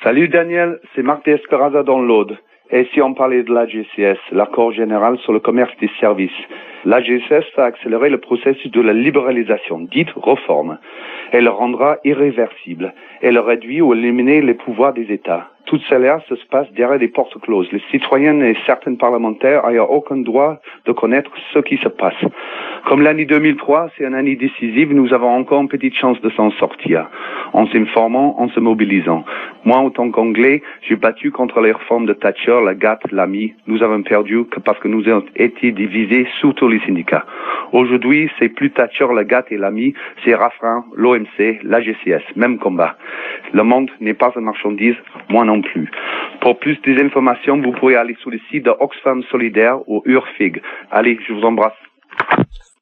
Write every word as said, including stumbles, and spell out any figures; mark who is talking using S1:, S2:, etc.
S1: Salut Daniel, c'est Marc Desperanza dans l'Aude. Et si on parlait de l'A G C S, l'accord général sur le commerce des services, l'A G C S va accélérer le processus de la libéralisation, dite réforme. Elle le rendra irréversible. Elle réduit ou éliminer les pouvoirs des États. Tout cela se passe derrière des portes closes. Les citoyens et certains parlementaires n'ont aucun droit de connaître ce qui se passe. Comme l'année deux mille trois, c'est une année décisive, nous avons encore une petite chance de s'en sortir. En s'informant, en se mobilisant. Moi, en tant qu'Anglais, j'ai battu contre les réformes de Thatcher, la G A T, l'A M I. Nous avons perdu que parce que nous avons été divisés, surtout les syndicats. Aujourd'hui, c'est plus Thatcher, la G A T et l'A M I, c'est Raffarin, l'O M C, l'A G C S. Même combat. Le monde n'est pas une marchandise, moi non plus. Pour plus d'informations, vous pouvez aller sur le site de Oxfam Solidaire ou Urfig. Allez, je vous embrasse.